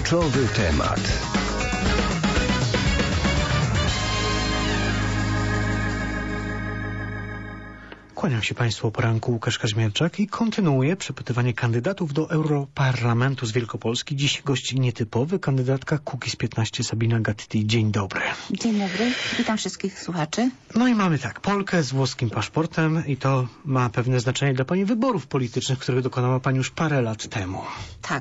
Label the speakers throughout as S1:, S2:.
S1: Kluczowy temat.
S2: Kłaniam się Państwu o poranku, Łukasz Kaźmierczak i kontynuuję przepytywanie kandydatów do Europarlamentu z Wielkopolski. Dziś gość nietypowy, kandydatka Kukiz15 Sabina Gatti. Dzień dobry.
S3: Dzień dobry, witam wszystkich słuchaczy.
S2: No i mamy tak, Polkę z włoskim paszportem i to ma pewne znaczenie dla Pani wyborów politycznych, których dokonała Pani już parę lat temu.
S3: Tak.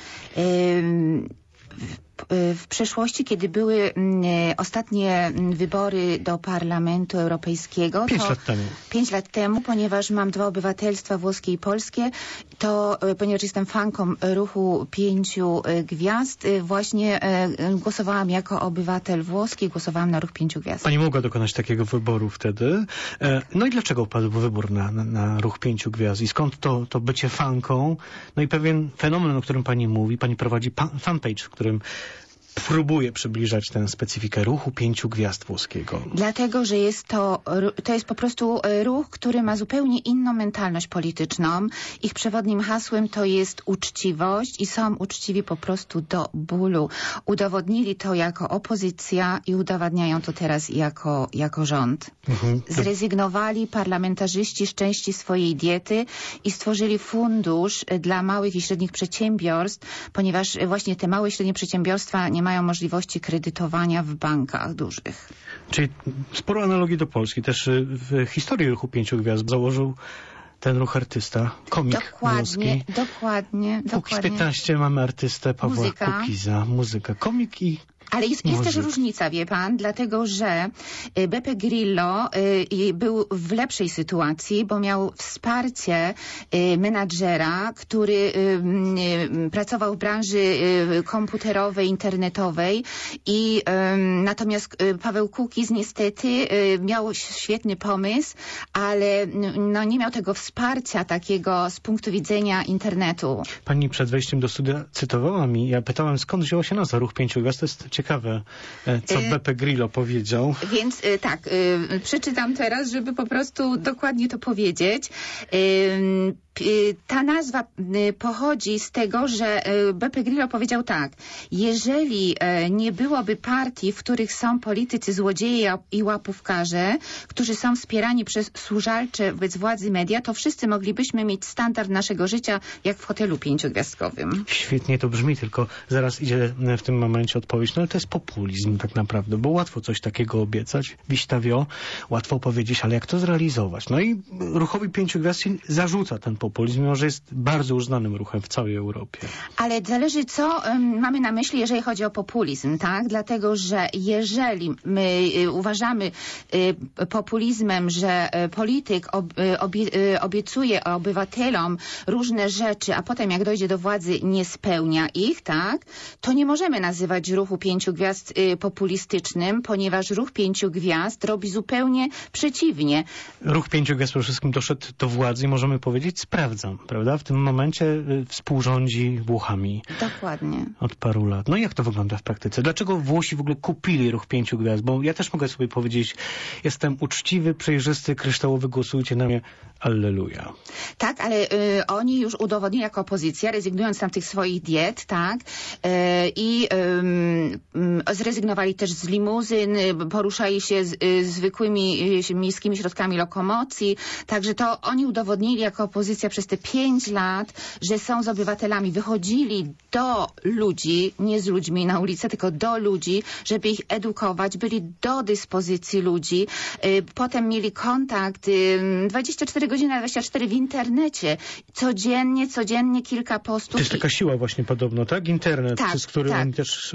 S3: W przeszłości, kiedy były ostatnie wybory do Parlamentu Europejskiego,
S2: 5 lat temu,
S3: ponieważ mam dwa obywatelstwa, włoskie i polskie, to ponieważ jestem fanką ruchu 5 gwiazd, właśnie głosowałam jako obywatel włoski, głosowałam na ruch 5 gwiazd.
S2: Pani mogła dokonać takiego wyboru wtedy. No i dlaczego padł wybór na ruch 5 gwiazd? I skąd to bycie fanką? No i pewien fenomen, o którym Pani mówi, Pani prowadzi fanpage, w którym próbuje przybliżać tę specyfikę ruchu 5 gwiazd włoskiego.
S3: Dlatego, że to jest po prostu ruch, który ma zupełnie inną mentalność polityczną. Ich przewodnim hasłem to jest uczciwość i są uczciwi po prostu do bólu. Udowodnili to jako opozycja i udowadniają to teraz jako rząd. Zrezygnowali parlamentarzyści z części swojej diety i stworzyli fundusz dla małych i średnich przedsiębiorstw, ponieważ właśnie te małe i średnie przedsiębiorstwa nie mają możliwości kredytowania w bankach dużych.
S2: Czyli sporo analogii do Polski. Też w historii ruchu 5 gwiazd założył ten ruch artysta, komik włoski.
S3: Dokładnie.
S2: Kukiz15 mamy artystę Pawła Kukiza, muzyka, komik i
S3: ale jest też różnica, wie pan, dlatego że Beppe Grillo był w lepszej sytuacji, bo miał wsparcie menadżera, który pracował w branży komputerowej, internetowej i natomiast Paweł Kukiz niestety miał świetny pomysł, ale no, nie miał tego wsparcia takiego z punktu widzenia internetu.
S2: Pani przed wejściem do studia cytowała mi, ja pytałem, skąd wzięła się nazwa Ruch 5 gwiazd, to jest ciekawe, co Beppe Grillo powiedział.
S3: Więc tak, przeczytam teraz, żeby po prostu dokładnie to powiedzieć. Ta nazwa pochodzi z tego, że Beppe Grillo powiedział tak: jeżeli nie byłoby partii, w których są politycy złodzieje i łapówkarze, którzy są wspierani przez służalcze wobec władzy media, to wszyscy moglibyśmy mieć standard naszego życia jak w hotelu 5-gwiazdkowym.
S2: Świetnie to brzmi, tylko zaraz idzie w tym momencie odpowiedź. No ale to jest populizm tak naprawdę, bo łatwo coś takiego obiecać, wistawio, łatwo powiedzieć, ale jak to zrealizować? No i ruchowi 5 gwiazd się zarzuca ten populizm, mimo że jest bardzo uznanym ruchem w całej Europie. Ale
S3: zależy, co mamy na myśli, jeżeli chodzi o populizm, tak? Dlatego, że jeżeli my uważamy populizmem, że polityk obiecuje obywatelom różne rzeczy, a potem jak dojdzie do władzy nie spełnia ich, tak? To nie możemy nazywać ruchu 5 gwiazd populistycznym, ponieważ ruch 5 gwiazd robi zupełnie przeciwnie.
S2: Ruch 5 gwiazd przede wszystkim doszedł do władzy i możemy powiedzieć, sprawdzam, prawda? W tym momencie współrządzi Włochami.
S3: Dokładnie.
S2: Od paru lat. No i jak to wygląda w praktyce? Dlaczego Włosi w ogóle kupili ruch 5 gwiazd? Bo ja też mogę sobie powiedzieć, jestem uczciwy, przejrzysty, kryształowy, głosujcie na mnie, alleluja.
S3: Tak, ale oni już udowodnili jako opozycja, rezygnując tam tych swoich diet, tak? I zrezygnowali też z limuzyn, poruszali się zwykłymi miejskimi środkami lokomocji. Także to oni udowodnili jako opozycja przez te 5 lat, że są z obywatelami. Wychodzili do ludzi, nie z ludźmi na ulicę, tylko do ludzi, żeby ich edukować. Byli do dyspozycji ludzi. Potem mieli kontakt 24 godziny na 24 w internecie. Codziennie kilka postów.
S2: To jest taka siła właśnie podobno, tak? Internet, przez który oni też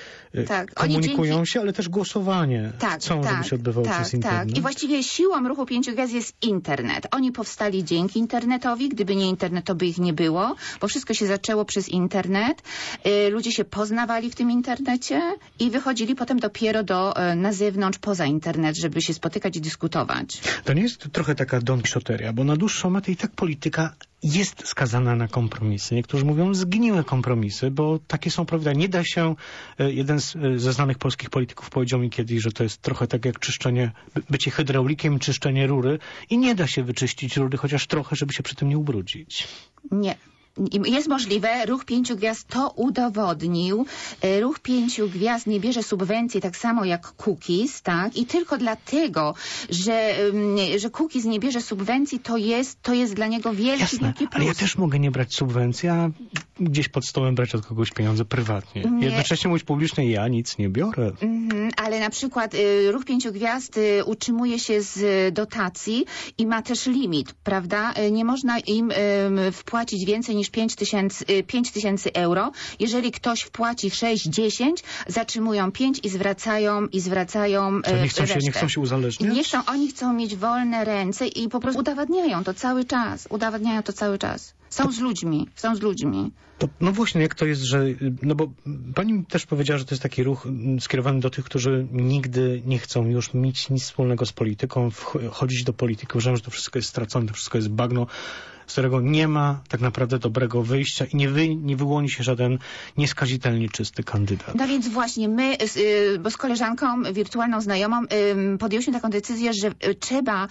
S2: komunikują się, ale też głosowanie chcą, żeby się odbywało przez internet.
S3: Tak. I właściwie siłą ruchu 5 gwiazd jest internet. Oni powstali dzięki internetowi. Gdyby nie internet, to by ich nie było, bo wszystko się zaczęło przez internet. Ludzie się poznawali w tym internecie i wychodzili potem dopiero na zewnątrz, poza internet, żeby się spotykać i dyskutować.
S2: To nie jest trochę taka Don Quixoteria, bo na dłuższą metę i tak polityka jest skazana na kompromisy. Niektórzy mówią zgniłe kompromisy, bo takie są prawda. Nie da się, jeden ze znanych polskich polityków powiedział mi kiedyś, że to jest trochę tak jak czyszczenie, bycie hydraulikiem, czyszczenie rury i nie da się wyczyścić rury chociaż trochę, żeby się przy tym nie ubrudzić.
S3: Nie. Jest możliwe, Ruch Pięciu Gwiazd to udowodnił. Ruch Pięciu Gwiazd nie bierze subwencji tak samo jak Kukiz, tak? I tylko dlatego, że Kukiz nie bierze subwencji, to jest dla niego wielki plus.
S2: Ale ja też mogę nie brać subwencji, a gdzieś pod stołem brać od kogoś pieniądze prywatnie. Jednocześnie mówić publicznie, ja nic nie biorę.
S3: Ale na przykład Ruch Pięciu Gwiazd utrzymuje się z dotacji i ma też limit, prawda? Nie można im wpłacić więcej niż 5 tysięcy euro. Jeżeli ktoś wpłaci 6-10, zatrzymują 5 i zwracają
S2: Nie chcą się uzależniać?
S3: Oni chcą mieć wolne ręce i po prostu udowadniają to cały czas. Są z ludźmi.
S2: No właśnie, jak to jest, że... No bo pani też powiedziała, że to jest taki ruch skierowany do tych, którzy nigdy nie chcą już mieć nic wspólnego z polityką, chodzić do polityki. Uważają, że to wszystko jest stracone, to wszystko jest bagno, z którego nie ma tak naprawdę dobrego wyjścia i nie wyłoni się żaden nieskazitelnie czysty kandydat.
S3: No więc właśnie my, bo z koleżanką wirtualną znajomą podjęliśmy taką decyzję, że trzeba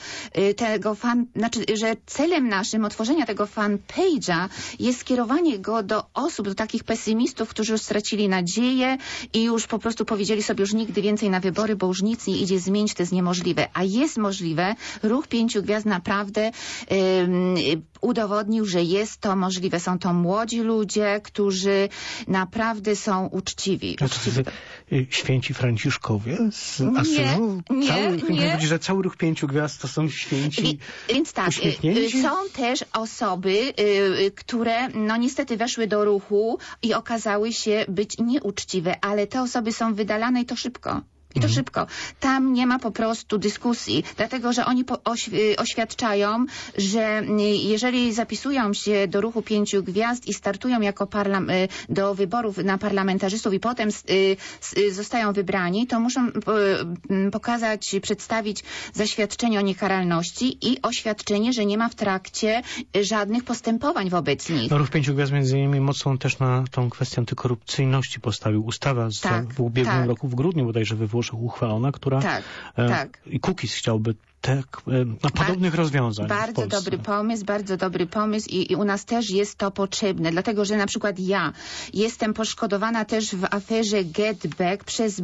S3: że celem naszym otworzenia tego fanpage'a jest skierowanie go do osób, do takich pesymistów, którzy już stracili nadzieję i już po prostu powiedzieli sobie już nigdy więcej na wybory, bo już nic nie idzie zmienić, to jest niemożliwe. A jest możliwe. Ruch Pięciu Gwiazd naprawdę udowodnił, że jest to możliwe. Są to młodzi ludzie, którzy naprawdę są uczciwi.
S2: Święci Franciszkowie z Asyżu? Nie. Że cały Ruch Pięciu Gwiazd to są święci
S3: Więc tak,
S2: uśmiechnięci?
S3: są też osoby, które niestety weszły do ruchu i okazały się być nieuczciwe, ale te osoby są wydalane i to szybko. Tam nie ma po prostu dyskusji, dlatego że oni oświadczają, że jeżeli zapisują się do Ruchu Pięciu Gwiazd i startują jako do wyborów na parlamentarzystów i potem zostają wybrani, to muszą przedstawić zaświadczenie o niekaralności i oświadczenie, że nie ma w trakcie żadnych postępowań wobec nich.
S2: Ruch Pięciu Gwiazd między innymi mocą też na tą kwestię antykorupcyjności postawił. Ustawa w ubiegłym roku, w grudniu bodajże we Włoszech uchwalona, która i Kukiz chciałby podobnych rozwiązań.
S3: Bardzo dobry pomysł i u nas też jest to potrzebne, dlatego że na przykład ja jestem poszkodowana też w aferze GetBack przez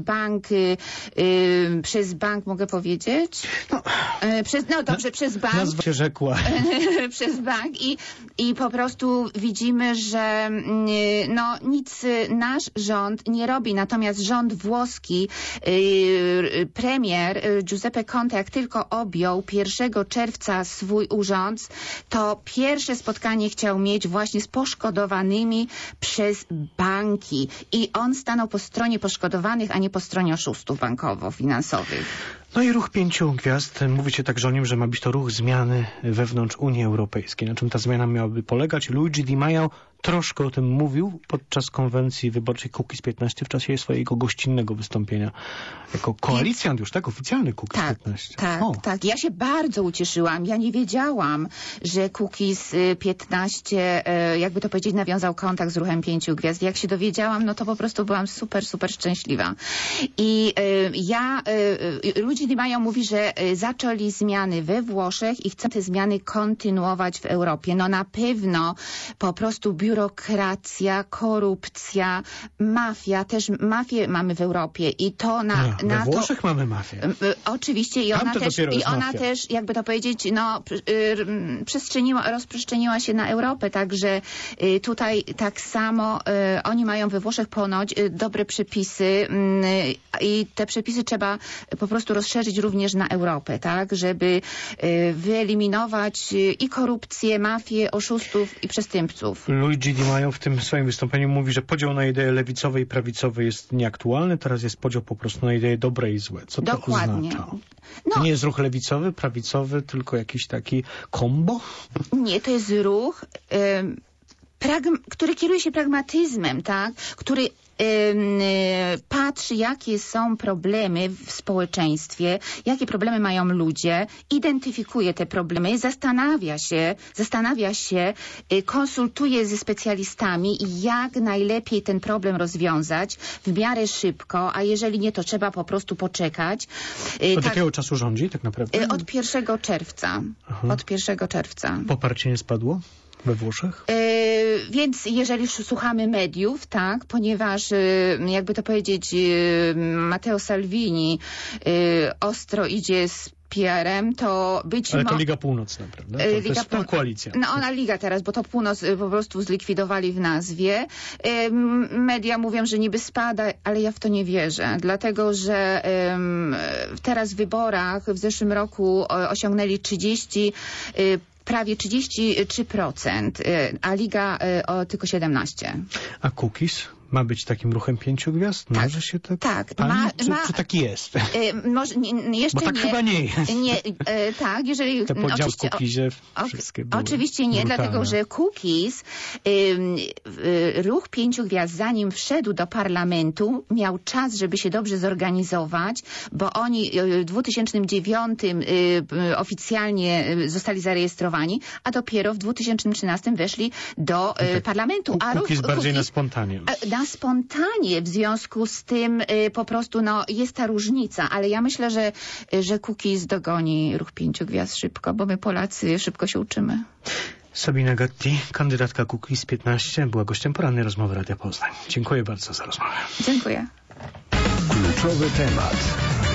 S3: bank, mogę powiedzieć? Przez bank.
S2: Nazwa się rzekła.
S3: Przez bank i po prostu widzimy, że nic nasz rząd nie robi, natomiast rząd włoski, premier Giuseppe Conte, jak tylko objął 1 czerwca swój urząd, to pierwsze spotkanie chciał mieć właśnie z poszkodowanymi przez banki. I on stanął po stronie poszkodowanych, a nie po stronie oszustów bankowo-finansowych.
S2: No i Ruch Pięciu Gwiazd, mówicie także o nim, że ma być to ruch zmiany wewnątrz Unii Europejskiej. Na czym ta zmiana miałaby polegać? Luigi Di Maio troszkę o tym mówił podczas konwencji wyborczej Kukiz 15 w czasie swojego gościnnego wystąpienia jako koalicjant już, tak? Oficjalny Kukiz 15.
S3: Tak. Ja się bardzo ucieszyłam. Ja nie wiedziałam, że Kukiz 15, jakby to powiedzieć, nawiązał kontakt z Ruchem Pięciu Gwiazd. Jak się dowiedziałam, to po prostu byłam super szczęśliwa. I Luigi Di Maio mówi, że zaczęli zmiany we Włoszech i chcą te zmiany kontynuować w Europie. Na pewno po prostu biurokracja, korupcja, mafia, też mafię mamy w Europie i to
S2: we Włoszech mamy mafię.
S3: Oczywiście i ona też, jakby to powiedzieć, rozprzestrzeniła się na Europę, także tutaj tak samo oni mają we Włoszech ponoć dobre przepisy i te przepisy trzeba po prostu rozszerzyć również na Europę, tak, żeby wyeliminować i korupcję, mafię, oszustów i przestępców.
S2: Luigi Di Maio w tym swoim wystąpieniu mówi, że podział na idee lewicowe i prawicowe jest nieaktualny, teraz jest podział po prostu na idee dobre i złe. Co to oznacza? To nie jest ruch lewicowy, prawicowy, tylko jakiś taki kombo?
S3: Nie, to jest ruch, który kieruje się pragmatyzmem, tak? Który patrzy, jakie są problemy w społeczeństwie, jakie problemy mają ludzie, identyfikuje te problemy, zastanawia się, konsultuje ze specjalistami, jak najlepiej ten problem rozwiązać w miarę szybko, a jeżeli nie, to trzeba po prostu poczekać.
S2: Od jakiego czasu rządzi tak naprawdę?
S3: Od 1 czerwca. Od 1 czerwca.
S2: Poparcie nie spadło? we Włoszech?
S3: Więc jeżeli słuchamy mediów, tak, ponieważ jakby to powiedzieć, Matteo Salvini ostro idzie z PR-em, to być
S2: Ale to Liga Północna, prawda? To jest tam koalicja.
S3: No ona Liga teraz, bo to Północ po prostu zlikwidowali w nazwie. Media mówią, że niby spada, ale ja w to nie wierzę, dlatego że teraz w wyborach w zeszłym roku osiągnęli prawie 33%, a Liga tylko 17%.
S2: A Kukiz ma być takim ruchem 5 gwiazd?
S3: Tak,
S2: może się tak?
S3: Tak.
S2: Czy taki jest?
S3: Może jeszcze
S2: bo tak
S3: nie.
S2: chyba nie jest.
S3: Tak, jeżeli...
S2: Te podział w Kukizie wszystkie były
S3: oczywiście nie,
S2: brutalne.
S3: dlatego że Kukiz, ruch 5 gwiazd, zanim wszedł do parlamentu, miał czas, żeby się dobrze zorganizować, bo oni w 2009 oficjalnie zostali zarejestrowani, a dopiero w 2013 weszli do parlamentu. A
S2: Kukiz bardziej na spontanie.
S3: Na spontanie, w związku z tym po prostu jest ta różnica, ale ja myślę, że Kukiz dogoni ruch 5 gwiazd szybko, bo my Polacy szybko się uczymy.
S2: Sabina Gatti, kandydatka Kukiz 15, była gościem porannej rozmowy Radia Poznań. Dziękuję bardzo za rozmowę.
S3: Dziękuję.
S1: Kluczowy temat.